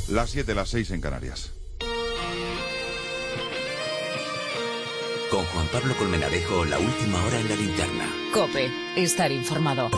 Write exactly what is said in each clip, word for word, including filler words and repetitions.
Las siete, las seis en Canarias. Con Juan Pablo Colmenarejo, la última hora en la linterna. COPE, estar informado.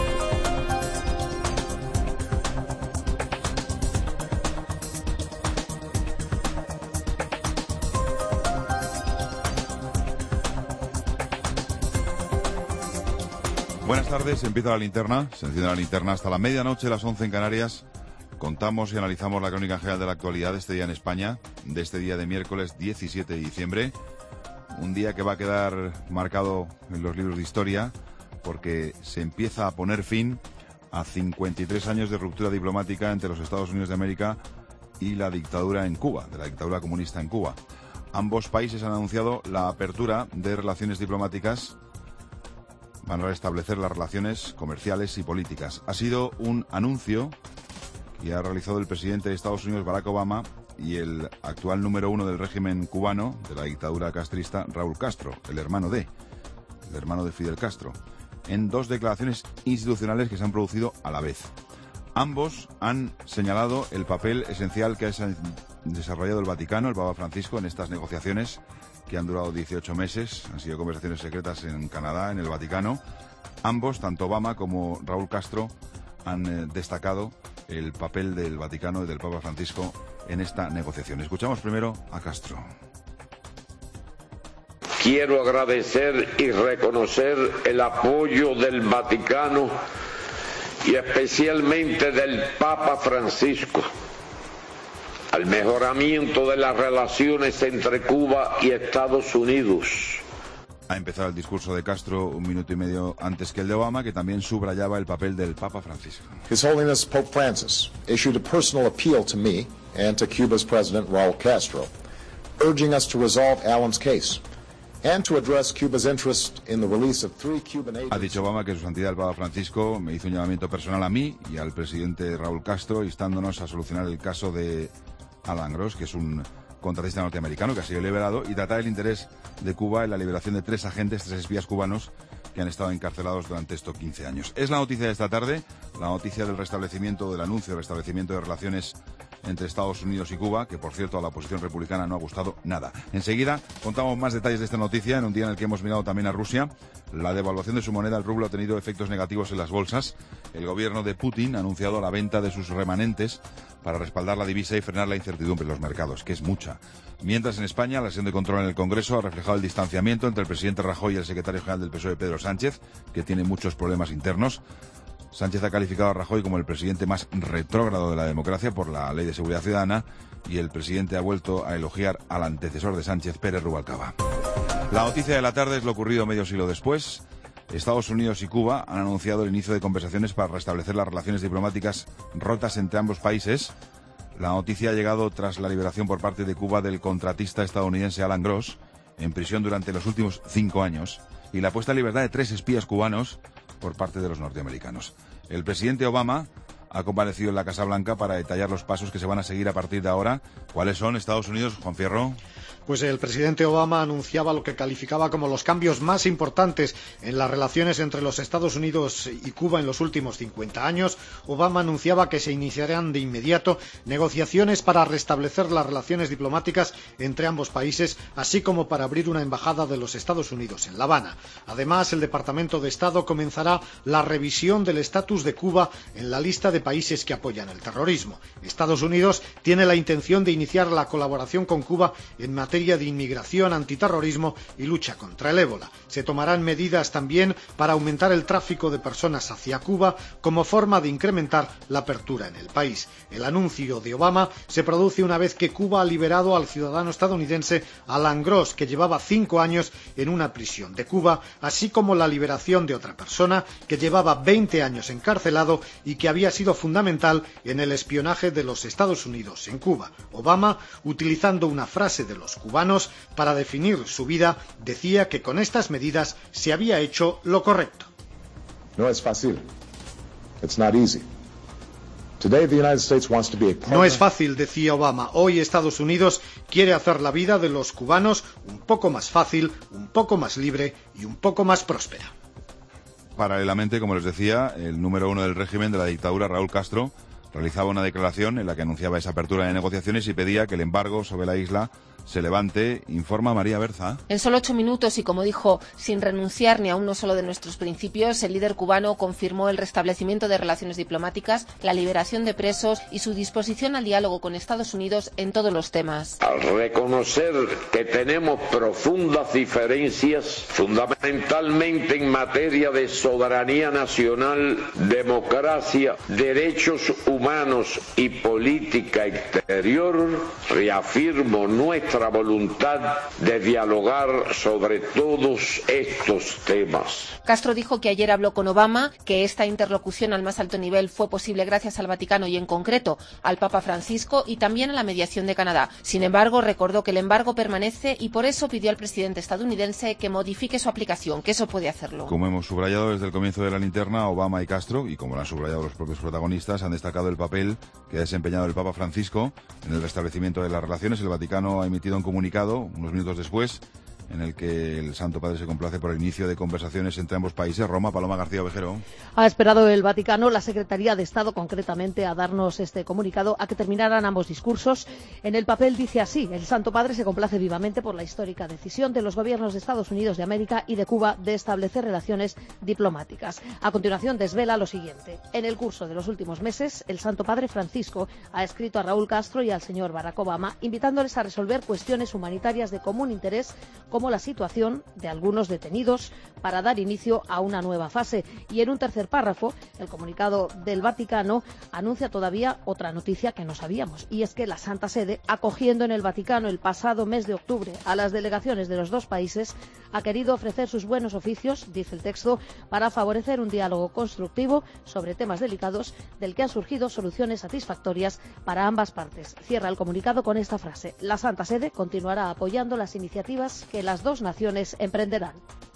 Buenas tardes, empieza la linterna, se enciende la linterna hasta la medianoche, las once en Canarias. Contamos y analizamos la crónica general de la actualidad de este día en España, de este día de miércoles diecisiete de diciembre. Un día que va a quedar marcado en los libros de historia porque se empieza a poner fin a cincuenta y tres años de ruptura diplomática entre los Estados Unidos de América y la dictadura en Cuba, de la dictadura comunista en Cuba. Ambos países han anunciado la apertura de relaciones diplomáticas, van a restablecer las relaciones comerciales y políticas. Ha sido un anuncio que ha realizado el presidente de Estados Unidos, Barack Obama, y el actual número uno del régimen cubano, de la dictadura castrista, Raúl Castro, el hermano de, el hermano de Fidel Castro, en dos declaraciones institucionales que se han producido a la vez. Ambos han señalado el papel esencial que ha desarrollado el Vaticano, el Papa Francisco, en estas negociaciones que han durado dieciocho meses, han sido conversaciones secretas en Canadá, en el Vaticano. Ambos, tanto Obama como Raúl Castro, han eh, destacado el papel del Vaticano y del Papa Francisco en esta negociación. Escuchamos primero a Castro. Quiero agradecer y reconocer el apoyo del Vaticano y especialmente del Papa Francisco al mejoramiento de las relaciones entre Cuba y Estados Unidos. Ha empezado el discurso de Castro un minuto y medio antes que el de Obama, que también subrayaba el papel del Papa Francisco. His Holiness Pope Francis issued a personal appeal to me and to Cuba's President Raúl Castro, urging us to resolve Alan's case and to address Cuba's interest in the release of three Cuban agents. Ha dicho Obama que su santidad el Papa Francisco me hizo un llamamiento personal a mí y al presidente Raúl Castro, instándonos a solucionar el caso de Alan Gross, que es un contratista norteamericano que ha sido liberado, y tratar el interés de Cuba en la liberación de tres agentes, tres espías cubanos que han estado encarcelados durante estos quince años. Es la noticia de esta tarde, la noticia del restablecimiento, del anuncio del restablecimiento de relaciones entre Estados Unidos y Cuba, que por cierto a la oposición republicana no ha gustado nada. Enseguida contamos más detalles de esta noticia en un día en el que hemos mirado también a Rusia. La devaluación de su moneda, el rublo, ha tenido efectos negativos en las bolsas. El gobierno de Putin ha anunciado la venta de sus remanentes para respaldar la divisa y frenar la incertidumbre en los mercados, que es mucha. Mientras en España, la sesión de control en el Congreso ha reflejado el distanciamiento entre el presidente Rajoy y el secretario general del P S O E, Pedro Sánchez, que tiene muchos problemas internos. Sánchez ha calificado a Rajoy como el presidente más retrógrado de la democracia por la Ley de Seguridad Ciudadana, y el presidente ha vuelto a elogiar al antecesor de Sánchez, Pérez Rubalcaba. La noticia de la tarde es lo ocurrido medio siglo después. Estados Unidos y Cuba han anunciado el inicio de conversaciones para restablecer las relaciones diplomáticas rotas entre ambos países. La noticia ha llegado tras la liberación por parte de Cuba del contratista estadounidense Alan Gross, en prisión durante los últimos cinco años, y la puesta en libertad de tres espías cubanos por parte de los norteamericanos. El presidente Obama ha comparecido en la Casa Blanca para detallar los pasos que se van a seguir a partir de ahora. ¿Cuáles son, Estados Unidos, Juan Fierro? Pues el presidente Obama anunciaba lo que calificaba como los cambios más importantes en las relaciones entre los Estados Unidos y Cuba en los últimos cincuenta años. Obama anunciaba que se iniciarán de inmediato negociaciones para restablecer las relaciones diplomáticas entre ambos países, así como para abrir una embajada de los Estados Unidos en La Habana. Además, el Departamento de Estado comenzará la revisión del estatus de Cuba en la lista de países que apoyan el terrorismo. Estados Unidos tiene la intención de iniciar la colaboración con Cuba en materia de inmigración, antiterrorismo y lucha contra el ébola. Se tomarán medidas también para aumentar el tráfico de personas hacia Cuba como forma de incrementar la apertura en el país. El anuncio de Obama se produce una vez que Cuba ha liberado al ciudadano estadounidense Alan Gross, que llevaba cinco años en una prisión de Cuba, así como la liberación de otra persona que llevaba veinte años encarcelado y que había sido fundamental en el espionaje de los Estados Unidos en Cuba. Obama, utilizando una frase de los cubanos para definir su vida, decía que con estas medidas se había hecho lo correcto. No es fácil. It's not easy. Today the United States wants to be a partner. No es fácil, decía Obama. Hoy Estados Unidos quiere hacer la vida de los cubanos un poco más fácil, un poco más libre y un poco más próspera. Paralelamente, como les decía, el número uno del régimen de la dictadura, Raúl Castro, realizaba una declaración en la que anunciaba esa apertura de negociaciones y pedía que el embargo sobre la isla se levante. Informa María Berza. En solo ocho minutos y, como dijo, sin renunciar ni a uno solo de nuestros principios, el líder cubano confirmó el restablecimiento de relaciones diplomáticas, la liberación de presos y su disposición al diálogo con Estados Unidos en todos los temas. Al reconocer que tenemos profundas diferencias, fundamentalmente en materia de soberanía nacional, democracia, derechos humanos y política exterior, reafirmo nuestra voluntad de dialogar sobre todos estos temas. Castro dijo que ayer habló con Obama, que esta interlocución al más alto nivel fue posible gracias al Vaticano y en concreto al Papa Francisco y también a la mediación de Canadá. Sin embargo, recordó que el embargo permanece y por eso pidió al presidente estadounidense que modifique su aplicación, que eso puede hacerlo. Como hemos subrayado desde el comienzo de la linterna, Obama y Castro, y como lo han subrayado los propios protagonistas, han destacado el papel que ha desempeñado el Papa Francisco en el restablecimiento de las relaciones. El Vaticano ha emitido un comunicado unos minutos después en el que el Santo Padre se complace por el inicio de conversaciones entre ambos países. Roma, Paloma García Ovejero. Ha esperado el Vaticano, la Secretaría de Estado concretamente, a darnos este comunicado, a que terminaran ambos discursos. En el papel dice así: el Santo Padre se complace vivamente por la histórica decisión de los gobiernos de Estados Unidos de América y de Cuba de establecer relaciones diplomáticas. A continuación desvela lo siguiente: en el curso de los últimos meses, el Santo Padre Francisco ha escrito a Raúl Castro y al señor Barack Obama invitándoles a resolver cuestiones humanitarias de común interés, como la situación de algunos detenidos, para dar inicio a una nueva fase. Y en un tercer párrafo, el comunicado del Vaticano anuncia todavía otra noticia que no sabíamos, y es que la Santa Sede, acogiendo en el Vaticano el pasado mes de octubre a las delegaciones de los dos países, ha querido ofrecer sus buenos oficios, dice el texto, para favorecer un diálogo constructivo sobre temas delicados, del que han surgido soluciones satisfactorias para ambas partes. Cierra el comunicado con esta frase: la Santa Sede continuará apoyando las iniciativas que las dos naciones emprenderán.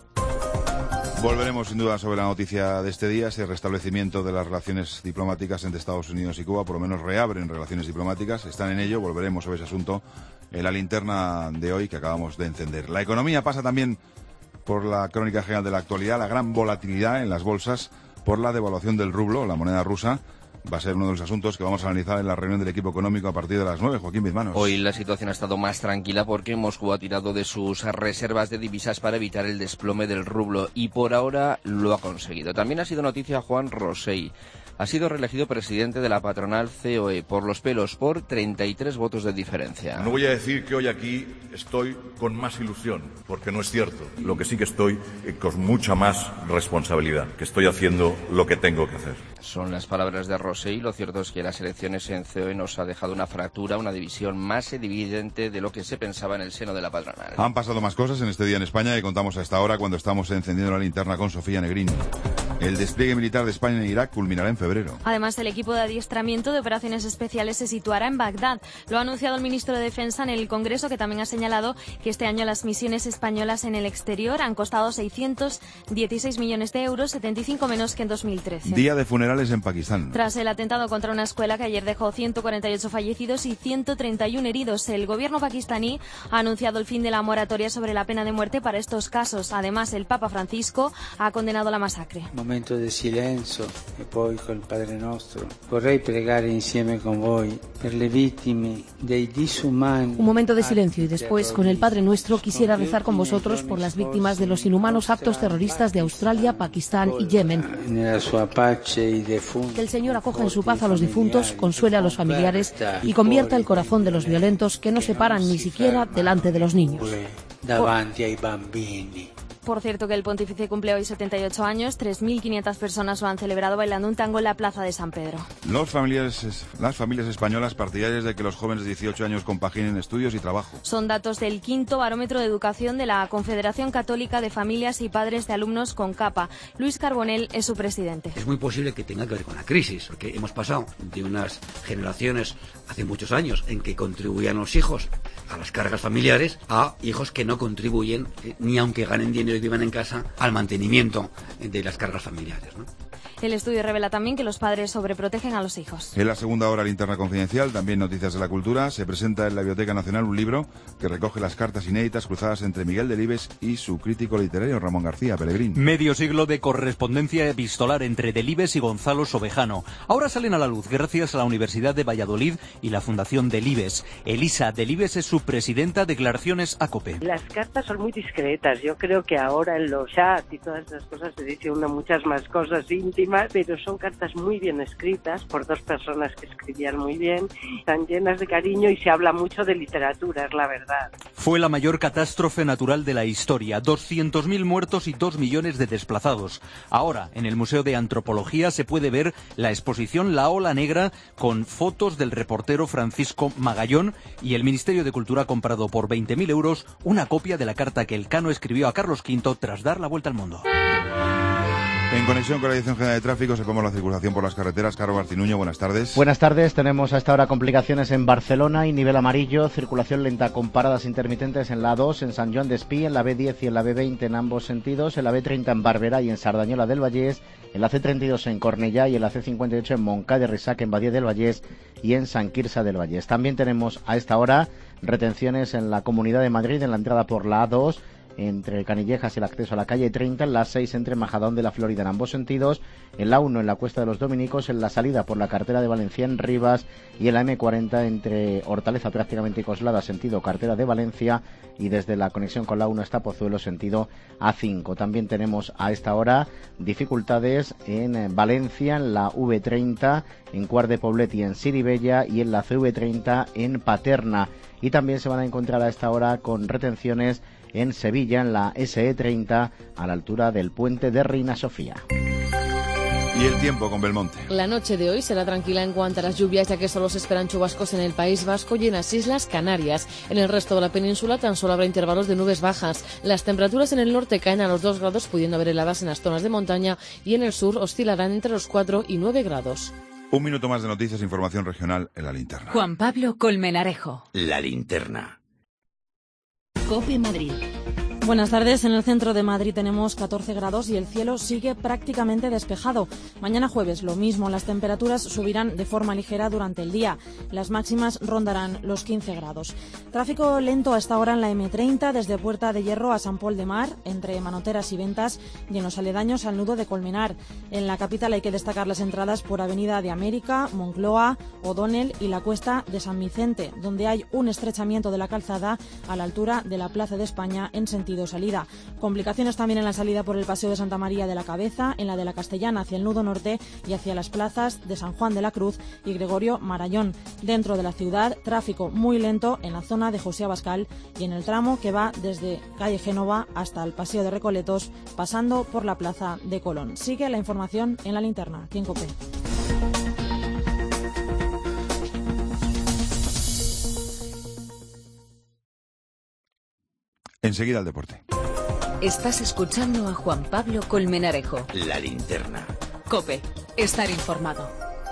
Volveremos sin duda sobre la noticia de este día, ese restablecimiento de las relaciones diplomáticas entre Estados Unidos y Cuba. Por lo menos reabren relaciones diplomáticas, están en ello. Volveremos sobre ese asunto en la linterna de hoy que acabamos de encender. La economía pasa también por la crónica general de la actualidad, la gran volatilidad en las bolsas por la devaluación del rublo, la moneda rusa. Va a ser uno de los asuntos que vamos a analizar en la reunión del equipo económico a partir de las nueve. Joaquín Bizmanos. Hoy la situación ha estado más tranquila porque Moscú ha tirado de sus reservas de divisas para evitar el desplome del rublo y por ahora lo ha conseguido. También ha sido noticia Juan Rosell. Ha sido reelegido presidente de la patronal C O E por los pelos, por treinta y tres votos de diferencia. No voy a decir que hoy aquí estoy con más ilusión, porque no es cierto. Lo que sí que estoy eh, con mucha más responsabilidad, que estoy haciendo lo que tengo que hacer. Son las palabras de Rosell. Lo cierto es que las elecciones en C O E nos ha dejado una fractura, una división más evidente de lo que se pensaba en el seno de la patronal. Han pasado más cosas en este día en España y contamos a esta hora cuando estamos encendiendo la linterna con Sofía Negrín. El despliegue militar de España en Irak culminará en febrero. Además, el equipo de adiestramiento de operaciones especiales se situará en Bagdad. Lo ha anunciado el ministro de Defensa en el Congreso, que también ha señalado que este año las misiones españolas en el exterior han costado seiscientos dieciséis millones de euros, setenta y cinco menos que en dos mil trece. Día de funerales en Pakistán. Tras el atentado contra una escuela que ayer dejó ciento cuarenta y ocho fallecidos y ciento treinta y uno heridos, el gobierno pakistaní ha anunciado el fin de la moratoria sobre la pena de muerte para estos casos. Además, el Papa Francisco ha condenado la masacre. Momento de silencio e poi col Padre Nostro. Vorrei pregare insieme con voi per le vittime dei disumani. Un momento de silencio y después, con el Padre Nuestro, quisiera rezar con vosotros por las víctimas de los inhumanos actos terroristas de Australia, Pakistán y Yemen. Que el Señor acoja en su paz a los difuntos, consuele a los familiares y convierta el corazón de los violentos que no se paran ni siquiera delante de los niños. Davanti ai bambini. Por cierto, que el pontífice cumple hoy setenta y ocho años, tres mil quinientas personas lo han celebrado bailando un tango en la plaza de San Pedro. Los familias, las familias españolas partidarias de que los jóvenes de dieciocho años compaginen estudios y trabajo. Son datos del quinto barómetro de educación de la Confederación Católica de Familias y Padres de Alumnos CONCAPA. Luis Carbonell es su presidente. Es muy posible que tenga que ver con la crisis, porque hemos pasado de unas generaciones hace muchos años en que contribuían los hijos a las cargas familiares a hijos que no contribuyen, eh, ni aunque ganen dinero y vivan en casa, al mantenimiento de las cargas familiares, ¿no? El estudio revela también que los padres sobreprotegen a los hijos. En la segunda hora, Linterna Confidencial, también noticias de la cultura, se presenta en la Biblioteca Nacional un libro que recoge las cartas inéditas cruzadas entre Miguel Delibes y su crítico literario Ramón García Pellegrín. Medio siglo de correspondencia epistolar entre Delibes y Gonzalo Sobejano. Ahora salen a la luz gracias a la Universidad de Valladolid y la Fundación Delibes. Elisa Delibes es su presidenta. Declaraciones a COPE. Las cartas son muy discretas. Yo creo que ahora en los chats y todas esas cosas se dice una muchas más cosas íntimas, pero son cartas muy bien escritas por dos personas que escribían muy bien, están llenas de cariño y se habla mucho de literatura, es la verdad. Fue la mayor catástrofe natural de la historia, doscientos mil muertos y dos millones de desplazados. Ahora, en el Museo de Antropología se puede ver la exposición La Ola Negra con fotos del reportero Francisco Magallón, y el Ministerio de Cultura ha comprado por veinte mil euros una copia de la carta que Elcano escribió a Carlos quinto tras dar la vuelta al mundo. En conexión con la Dirección General de Tráfico, se come la circulación por las carreteras. Carlos Barcinuño, buenas tardes. Buenas tardes. Tenemos a esta hora complicaciones en Barcelona y nivel amarillo. Circulación lenta con paradas intermitentes en la A dos, en Sant Joan d'Espí, en la B diez y en la B veinte en ambos sentidos, en la B treinta en Barberà y en Sardañola del Vallès, en la C treinta y dos en Cornellà y en la C cincuenta y ocho en Montcada de Reixac, en Badia del Vallès y en Sant Quirze del Vallès. También tenemos a esta hora retenciones en la Comunidad de Madrid, en la entrada por la A dos, entre Canillejas y el acceso a la calle treinta, en la seis entre Majadahonda y la Florida en ambos sentidos, en la uno en la Cuesta de los Dominicos, en la salida por la carretera de Valencia en Rivas y en la M cuarenta entre Hortaleza prácticamente y Coslada sentido carretera de Valencia, y desde la conexión con la uno hasta Pozuelo sentido A cinco. También tenemos a esta hora dificultades en Valencia, en la V treinta, en Quart de Poblet y en Siribella, y en la C V treinta en Paterna. Y también se van a encontrar a esta hora con retenciones en Sevilla, en la S E treinta, a la altura del puente de Reina Sofía. Y el tiempo con Belmonte. La noche de hoy será tranquila en cuanto a las lluvias, ya que solo se esperan chubascos en el País Vasco y en las Islas Canarias. En el resto de la península tan solo habrá intervalos de nubes bajas. Las temperaturas en el norte caen a los dos grados, pudiendo haber heladas en las zonas de montaña, y en el sur oscilarán entre los cuatro y nueve grados. Un minuto más de noticias e información regional en la linterna. Juan Pablo Colmenarejo. La linterna. COPE Madrid. Buenas tardes. En el centro de Madrid tenemos catorce grados y el cielo sigue prácticamente despejado. Mañana jueves lo mismo, las temperaturas subirán de forma ligera durante el día. Las máximas rondarán los quince grados. Tráfico lento a esta hora en la M treinta, desde Puerta de Hierro a San Pol de Mar, entre Manoteras y Ventas, y en los aledaños al nudo de Colmenar. En la capital hay que destacar las entradas por Avenida de América, Moncloa, O'Donnell y la Cuesta de San Vicente, donde hay un estrechamiento de la calzada a la altura de la Plaza de España en sentido salida. Complicaciones también en la salida por el Paseo de Santa María de la Cabeza, en la de la Castellana hacia el nudo norte y hacia las plazas de San Juan de la Cruz y Gregorio Marañón. Dentro de la ciudad, tráfico muy lento en la zona de José Abascal y en el tramo que va desde calle Génova hasta el Paseo de Recoletos, pasando por la plaza de Colón. Sigue la información en la linterna, aquí en COPE. Enseguida el deporte. Estás escuchando a Juan Pablo Colmenarejo. La linterna. COPE. Estar informado.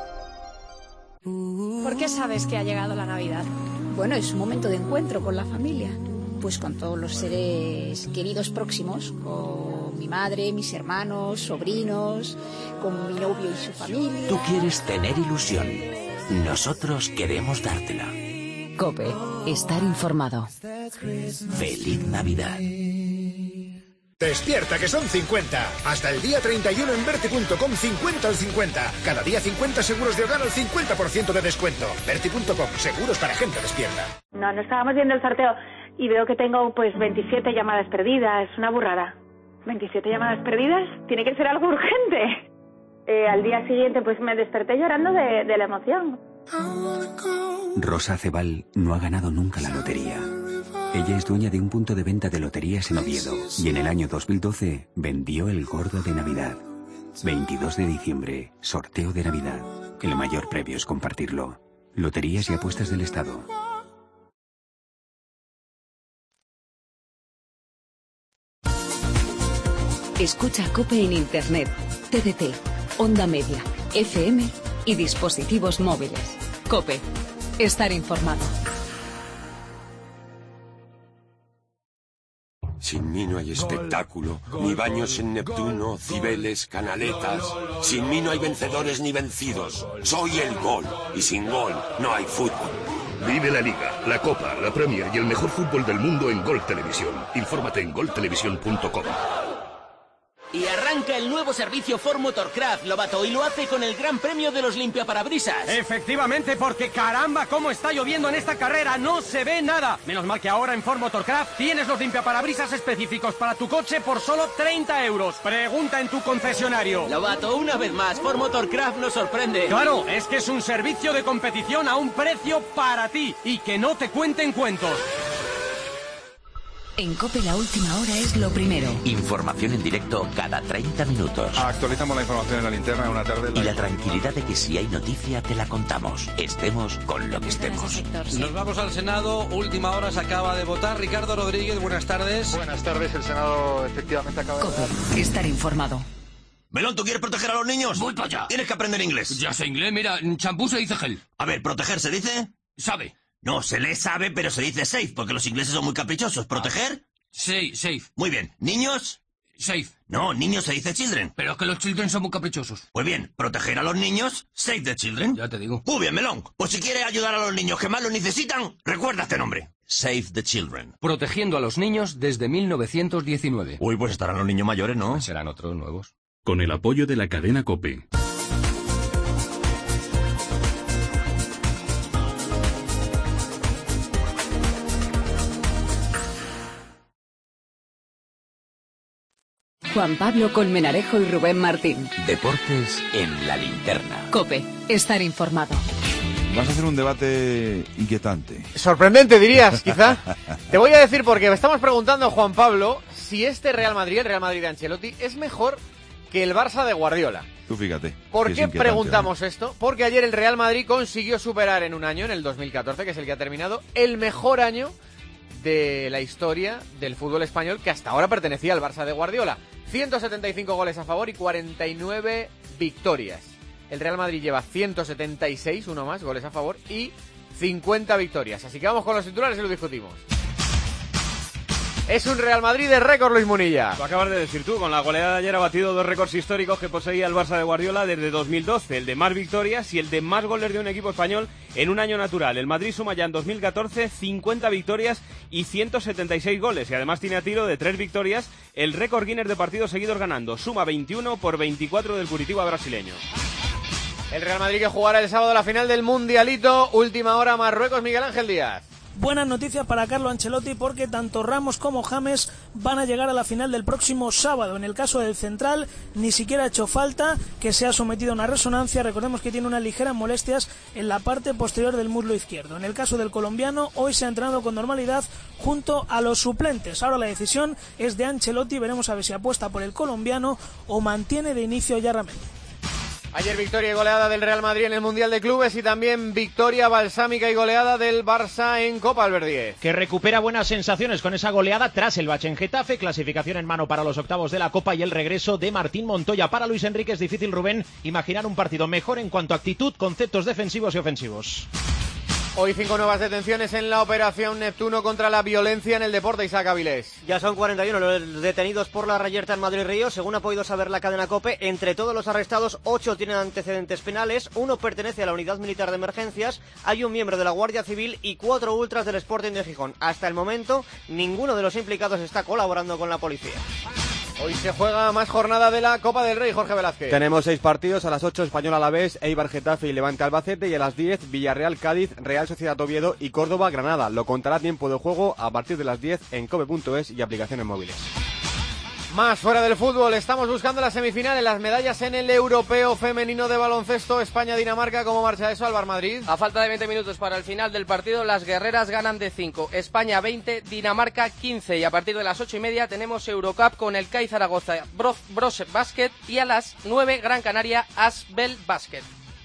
¿Por qué sabes que ha llegado la Navidad? Bueno, es un momento de encuentro con la familia. Pues con todos los seres queridos próximos, con mi madre, mis hermanos, sobrinos, con mi novio y su familia. Tú quieres tener ilusión. Nosotros queremos dártela. COPE. Estar informado. Feliz Navidad. Despierta, que son cincuenta. Hasta el día treinta y uno en Berti punto com, cincuenta al cincuenta. Cada día cincuenta seguros de hogar al cincuenta por ciento de descuento. Berti punto com, seguros para gente despierta. No, no estábamos viendo el sorteo y veo que tengo pues veintisiete llamadas perdidas. Una burrada. ¿veintisiete llamadas perdidas? Tiene que ser algo urgente. Eh, al día siguiente pues me desperté llorando de, de la emoción. Rosa Cebal no ha ganado nunca la lotería. Ella es dueña de un punto de venta de loterías en Oviedo y en el año dos mil doce vendió el gordo de Navidad. veintidós de diciembre, sorteo de Navidad. El mayor premio es compartirlo. Loterías y apuestas del Estado. Escucha COPE en Internet, T D T, Onda Media, F M y dispositivos móviles. COPE. Estar informado. Sin mí no hay espectáculo, ni baños en Neptuno, Cibeles, Canaletas. Sin mí no hay vencedores ni vencidos. Soy el gol, y sin gol no hay fútbol. Vive la Liga, la Copa, la Premier y el mejor fútbol del mundo en Gol Televisión. Infórmate en gol televisión punto com. Y arranca el nuevo servicio Ford Motorcraft, Lobato, y lo hace con el gran premio de los limpiaparabrisas. Efectivamente, porque caramba, cómo está lloviendo en esta carrera, no se ve nada. Menos mal que ahora en Ford Motorcraft tienes los limpiaparabrisas específicos para tu coche por solo treinta euros. Pregunta en tu concesionario. Lobato, una vez más, Ford Motorcraft nos sorprende. Claro, es que es un servicio de competición a un precio para ti y que no te cuenten cuentos. En COPE la última hora es lo primero. Información en directo cada treinta minutos. Actualizamos la información en la linterna en una tarde. Y la tranquilidad de que si hay noticia te la contamos. Estemos con lo que estemos. Nos vamos al Senado. Última hora, se acaba de votar. Ricardo Rodríguez, buenas tardes. Buenas tardes. El Senado efectivamente acaba de votar. COPE, estar informado. Melón, ¿tú quieres proteger a los niños? Voy para allá. Tienes que aprender inglés. Ya sé inglés, mira, champú se dice gel. A ver, ¿proteger se dice? Sabe. No, se le sabe, pero se dice safe, porque los ingleses son muy caprichosos. ¿Proteger? Sí, safe. Muy bien. ¿Niños? Safe. No, niños se dice children. Pero es que los children son muy caprichosos. Muy bien, proteger a los niños, save the children. Ya te digo. Muy bien, Melón. Pues si quieres ayudar a los niños que más lo necesitan, recuerda este nombre. Save the children. Protegiendo a los niños desde mil novecientos diecinueve. Uy, pues estarán los niños mayores, ¿no? Pues serán otros nuevos. Con el apoyo de la cadena COPE. Juan Pablo Colmenarejo y Rubén Martín. Deportes en la linterna. COPE, estar informado. Vas a hacer un debate inquietante. Sorprendente, dirías, quizá. Te voy a decir porque me estamos preguntando, Juan Pablo, si este Real Madrid, el Real Madrid de Ancelotti, es mejor que el Barça de Guardiola. Tú fíjate. ¿Por qué preguntamos esto? Porque ayer el Real Madrid consiguió superar en un año, en el dos mil catorce, que es el que ha terminado, el mejor año de la historia del fútbol español, que hasta ahora pertenecía al Barça de Guardiola. ciento setenta y cinco goles a favor y cuarenta y nueve victorias. El Real Madrid lleva ciento setenta y seis, uno más, goles a favor y cincuenta victorias. Así que vamos con los titulares y lo discutimos. Es un Real Madrid de récord, Luis Munilla. Lo acabas de decir tú, con la goleada de ayer ha batido dos récords históricos que poseía el Barça de Guardiola desde dos mil doce, el de más victorias y el de más goles de un equipo español en un año natural. El Madrid suma ya en dos mil catorce cincuenta victorias y ciento setenta y seis goles y además tiene a tiro de tres victorias el récord Guinness de partidos seguidos ganando. Suma veintiuno por veinticuatro del Curitiba brasileño. El Real Madrid que jugará el sábado la final del Mundialito. Última hora, Marruecos, Miguel Ángel Díaz. Buenas noticias para Carlo Ancelotti porque tanto Ramos como James van a llegar a la final del próximo sábado. En el caso del central ni siquiera ha hecho falta, que se ha sometido a una resonancia. Recordemos que tiene unas ligeras molestias en la parte posterior del muslo izquierdo. En el caso del colombiano, hoy se ha entrenado con normalidad junto a los suplentes. Ahora la decisión es de Ancelotti. Veremos a ver si apuesta por el colombiano o mantiene de inicio a Yarramendi. Ayer victoria y goleada del Real Madrid en el Mundial de Clubes y también victoria balsámica y goleada del Barça en Copa, Albert Díez. Que recupera buenas sensaciones con esa goleada tras el bache en Getafe, clasificación en mano para los octavos de la Copa y el regreso de Martín Montoya. Para Luis Enrique es difícil, Rubén, imaginar un partido mejor en cuanto a actitud, conceptos defensivos y ofensivos. Hoy cinco nuevas detenciones en la operación Neptuno contra la violencia en el deporte, Isaac Avilés. Ya son cuarenta y uno los detenidos por la reyerta en Madrid-Río, según ha podido saber la cadena COPE. Entre todos los arrestados, ocho tienen antecedentes penales, uno pertenece a la Unidad Militar de Emergencias, hay un miembro de la Guardia Civil y cuatro ultras del Sporting de Gijón. Hasta el momento, ninguno de los implicados está colaborando con la policía. Hoy se juega más jornada de la Copa del Rey, Jorge Velázquez. Tenemos seis partidos, a las ocho Español Alavés, Eibar Getafe y Levante Albacete, y a las diez Villarreal Cádiz, Real Sociedad Oviedo y Córdoba Granada. Lo contará tiempo de juego a partir de las diez en cope punto es y aplicaciones móviles. Más fuera del fútbol, estamos buscando las semifinales, las medallas en el Europeo Femenino de Baloncesto, España-Dinamarca. ¿Cómo marcha eso, Álvaro Madrid? A falta de veinte minutos para el final del partido, las guerreras ganan de cinco, España veinte, Dinamarca quince, y a partir de las ocho y media tenemos Eurocup con el C A I Zaragoza Bros Basket y a las nueve Gran Canaria Asbel Basket.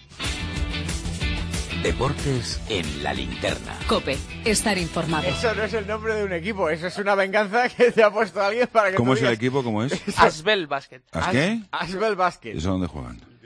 Deportes en la linterna. COPE, estar informado. Eso no es el nombre de un equipo, eso es una venganza que te ha puesto alguien para que ¿Cómo tú es digas... el equipo? ¿Cómo es? Asbel Basket. ¿As qué? Asbel Basket. ¿Eso dónde juegan?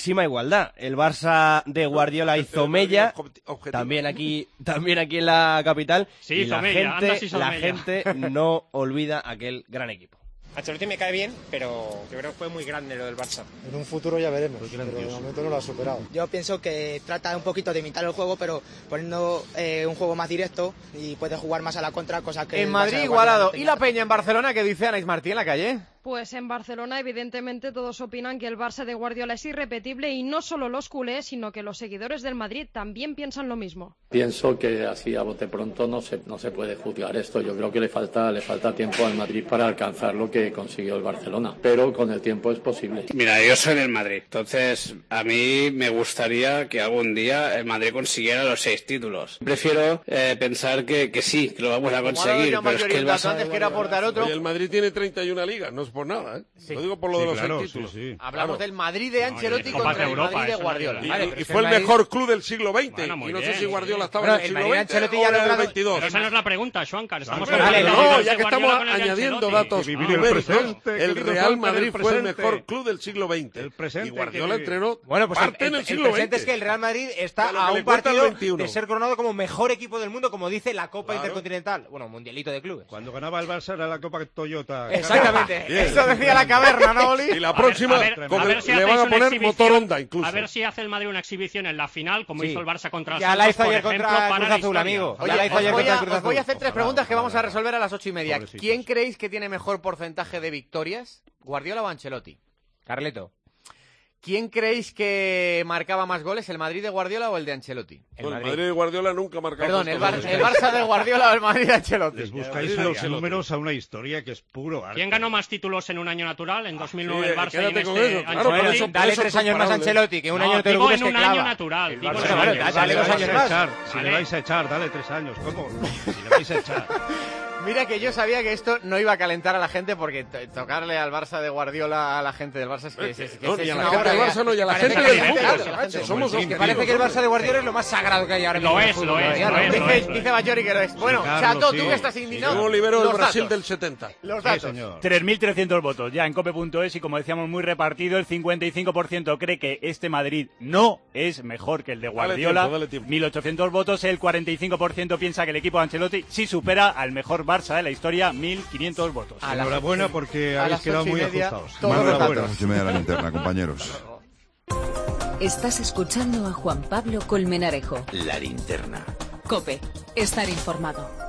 máxima igualdad. El Barça de Guardiola hizo mella, también aquí, también aquí en la capital, Sí, y la mella, anda, gente, sí hizo la mella. gente no olvida aquel gran equipo. Ancelotti me cae bien, pero yo creo que fue muy grande lo del Barça. En un futuro ya veremos, pero de momento no lo ha superado. Yo pienso que trata un poquito de imitar el juego, pero poniendo eh, un juego más directo y puede jugar más a la contra, cosa que... En Madrid igualado. ¿Y la Peña en Barcelona? ¿Qué dice Anaís Martí en la calle? Pues en Barcelona, evidentemente, todos opinan que el Barça de Guardiola es irrepetible y no solo los culés, sino que los seguidores del Madrid también piensan lo mismo. Pienso que así a bote pronto no se, no se puede juzgar esto. Yo creo que le falta, le falta tiempo al Madrid para alcanzar lo que consiguió el Barcelona, pero con el tiempo es posible. Mira, yo soy del Madrid, entonces a mí me gustaría que algún día el Madrid consiguiera los seis títulos. Prefiero eh, pensar que, que sí, que lo vamos a conseguir, pero es que el Barça... Antes quiere aportar otro. Oye, el Madrid tiene treinta y una ligas, no es por nada, ¿eh? Sí. Lo digo por lo Sí, de los claro, seis títulos. sí, sí. Hablamos del Madrid de Ancelotti No, contra el Europa, Madrid de eso Guardiola. no. Y, Vale, y pero es que fue el Madrid- mejor club del siglo veinte. Bueno, muy y no bien. sé si Guardiola estaba Bueno, en el el siglo Madrid de veinte Ancelotti o ya ha en el logrado- veintidós. Pero esa no es la pregunta, Schwankar. Estamos Vale, hablando no, de ya Guardiola que estamos con el de añadiendo Ancelotti. datos Que vivir el numéricos, presente, el querido Real Schwankar, Madrid el fue el presente. mejor club del siglo veinte. El presente y que Guardiola vivir. entrenó Bueno, pues parte el, en el el siglo presente veinte. es que el Real Madrid está Pero lo a que un le cuesta el partido veintiuno. de ser coronado como mejor equipo del mundo, como dice la Copa Claro. Intercontinental. Bueno, mundialito de clubes. Cuando ganaba el Barça era la Copa Toyota. Exactamente. Bien. Eso decía la caverna, ¿no, Oli? Y la A ver, próxima a ver, con a el- ver si le hacéis van a una poner exhibición- motor Honda incluso. A ver si hace el Madrid una exhibición en la final, como Sí. hizo el Barça contra el Ya la Santos, hizo por ayer ejemplo, contra el para Cruz la Azul, historia. amigo. Oye, Ya la hizo os ayer voy, contra a, el Cruz os voy a Azul. hacer tres preguntas que vamos a resolver a las ocho y media. Pobrecitos. ¿Quién creéis que tiene mejor porcentaje de victorias? ¿Guardiola o Ancelotti? Carleto. ¿Quién creéis que marcaba más goles, el Madrid de Guardiola o el de Ancelotti? Bueno, el Madrid de Guardiola nunca marcaba Perdón, el, tantos Bar- goles. el Barça de Guardiola o el Madrid de Ancelotti. Les buscáis Madrid de los Ancelotti. números a una historia que es puro arte. ¿Quién ganó más títulos en un año natural? En dos mil nueve sí, el Barça y quédate en con este eso, claro, Ancelotti. por eso- Dale eso tres es años más a comparable. Ancelotti, que un No, año no te digo preocupes en un que clava. año natural. digo Vale, en un vale, año dale, dale le dos vais años a más. echar. Si Vale. le vais a echar, dale tres años. ¿Cómo? Si le vais a echar. Mira que yo sabía que esto no iba a calentar a la gente porque to- tocarle al Barça de Guardiola a la gente del Barça es que, es, es que No, es ni a una la gente obra del ya. Barça no, y a la Parece gente que- del fútbol. claro, la gente- Que somos los Que parece que el Barça de Guardiola es lo más sagrado que hay ahora mismo. Lo en el es, fútbol, lo es, ya lo es, lo Dice, es. dice Bayori que lo es. Bueno, Carlos, Chato, tú sí. que estás Y indignado. luego liberó el los Brasil datos. del setenta. Los Sí, datos. señor. tres mil trescientos votos ya en cope punto es y como decíamos muy repartido, el cincuenta y cinco por ciento cree que este Madrid no es mejor que el de Guardiola, tiempo, dale tiempo. mil ochocientos votos, el cuarenta y cinco por ciento piensa que el equipo de Ancelotti sí supera al mejor Barça de la historia, mil quinientos votos. A las Enhorabuena ocho- porque a habéis las quedado ocho y muy media, ajustados. todos los Enhorabuena. datos. Ocho y media de la linterna, compañeros. Estás escuchando a Juan Pablo Colmenarejo. La linterna. Cope, estar informado.